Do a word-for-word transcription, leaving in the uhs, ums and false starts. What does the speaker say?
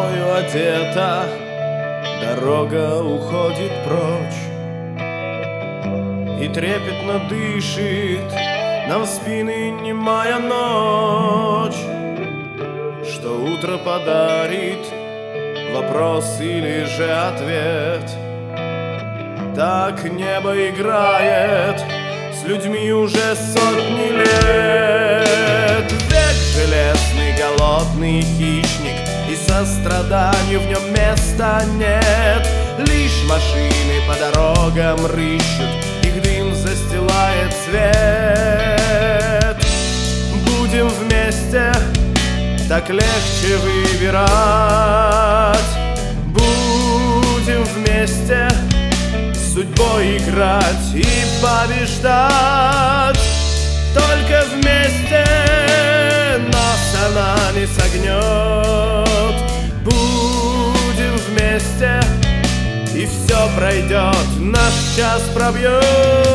тобою одета, дорога уходит прочь, и трепетно дышит нам в спины немая ночь. Что утро подарит, вопрос или же ответ? Так небо играет с людьми уже сотни лет. Век железный, голодный хищник, и состраданию в нем места нет. Лишь машины по дорогам рыщут, их дым застилает свет. Будем вместе, так легче выбирать. Будем вместе с судьбой играть и побеждать. Только вместе нас она не согнет. Будем вместе, и все пройдет, наш час пробьет.